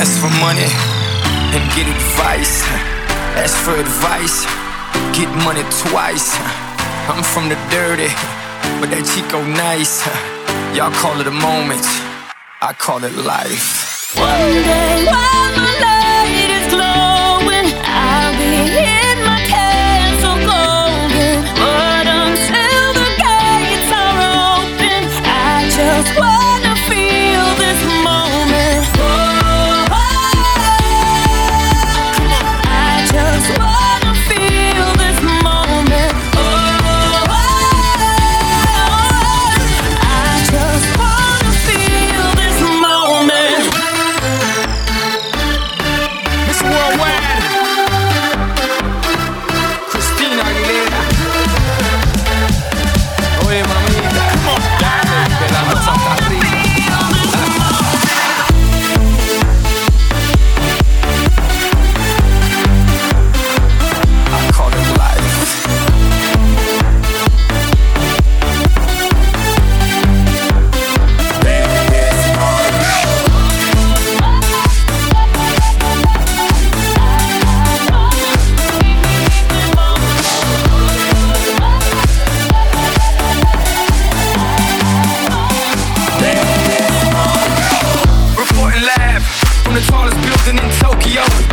Ask for money and get advice. Ask for advice, get money twice. I'm from the dirty, but that Chico nice. Y'all call it a moment, I call it life. One day while the light is glowing, I'll be in my castle golden. But until the gates are open, I just wanna feel this moment. Oh, I just wanna feel this moment. Oh, I just wanna feel this moment. Miss Worldwide, Christina Aguilera. Oye, mamita, dale, que la cosa está rica. I call it life. Reporting live from the tallest building in Tokyo.